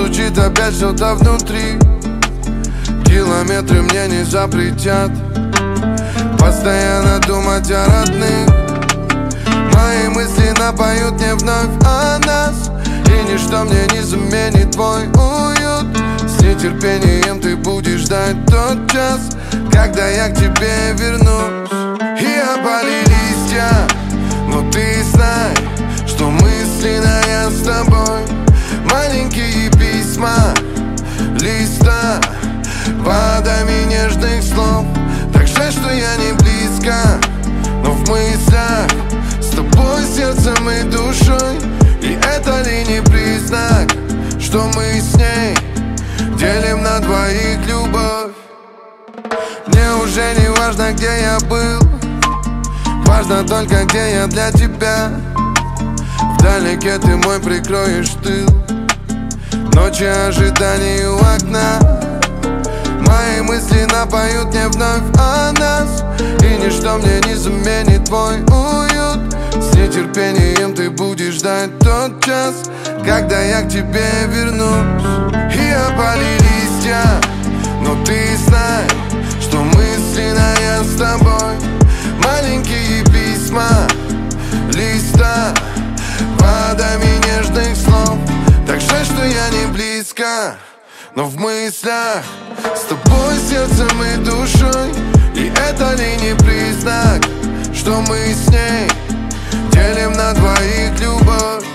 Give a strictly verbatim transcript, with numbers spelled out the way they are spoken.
стучит опять что-то внутри. Километры мне не запретят постоянно думать о родных. Мои мысли напоют мне вновь о нас, и ничто мне не заменит твой уют. С нетерпением ты будешь ждать тот час, когда я к тебе вернусь. И опали листья, но ты знай, что мысленная с тобой. Маленькие письма, листа, водами нежных слов. Так жаль, что я не близко, но в мыслях с тобой сердцем и душой. И это ли не признак, что мы с ней делим на двоих любовь? Мне уже не важно, где я был, важно только, где я для тебя. Вдалеке ты мой прикроешь тыл, ночи ожиданий у окна. Мои мысли напоют мне вновь о нас, и ничто мне не заменит твой уют. С нетерпением ты будешь ждать тот час, когда я к тебе вернусь. И опали листья, но ты знай, что мысленная с тобой. Маленькие письма, листа, водами нежных слов. Так жаль, что я не близко, но в мыслях с тобой сердцем и душой. И это ли не признак, что мы с ней делим на двоих любовь?